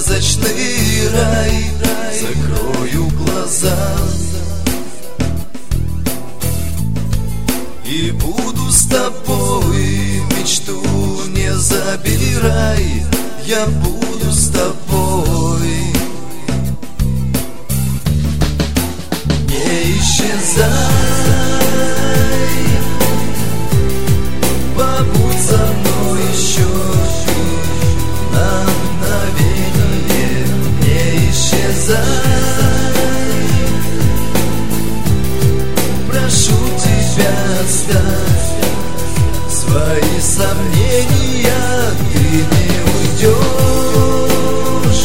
сказочный рай, закрою глаза и буду с тобой. Мечту не забирай, я буду с тобой. Не исчезай, побудь со мной еще на мгновение. Не исчезай, прошу тебя, оставь свои сомнения. Ты не уйдешь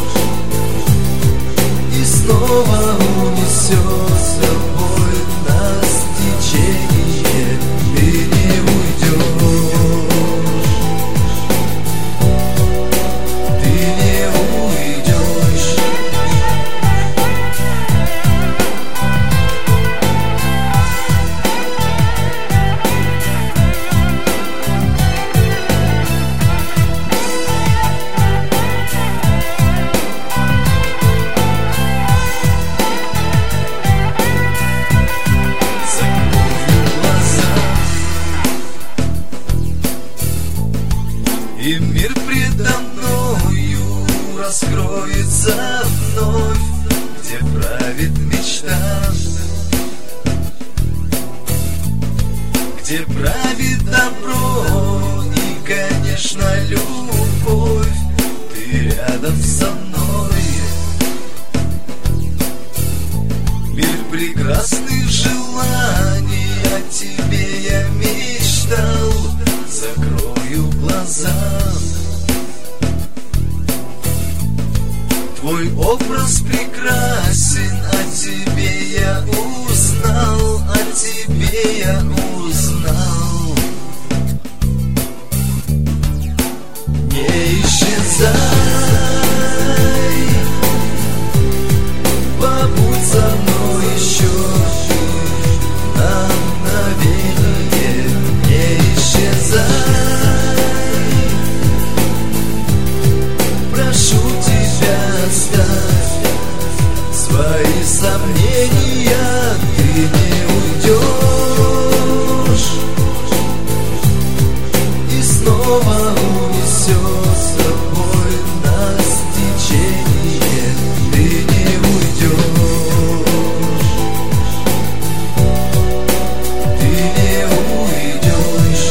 и снова унесешь с собой нас течение. Ты не уйдешь, ты не уйдешь. И мир предо мною раскроется вновь, где правит мечта, где правит добро и, конечно, любовь. Ты рядом со мной. Мир прекрасных желаний, о тебе я мечтал. Закрою глаза, твой образ прекрасен, о тебе я узнал, о тебе я узнал. Не исчезай, побудь со мной еще на мгновение. Не исчезай, прошу тебя, оставь свои сомнения. Ты не уйдешь и снова унесешь с собой нас течение. Ты не уйдешь, ты не уйдешь.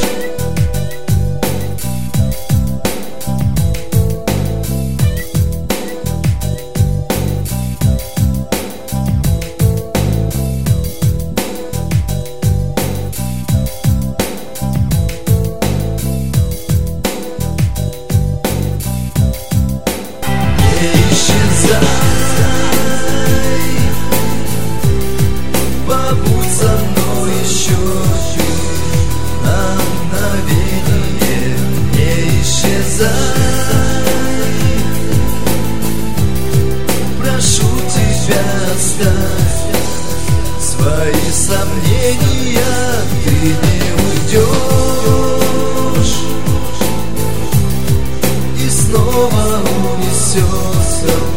Не исчезай, побудь со мной еще на мгновение. Не исчезай, прошу тебя, оставь свои сомнения. Ты не уйдешь и снова унесешь с собой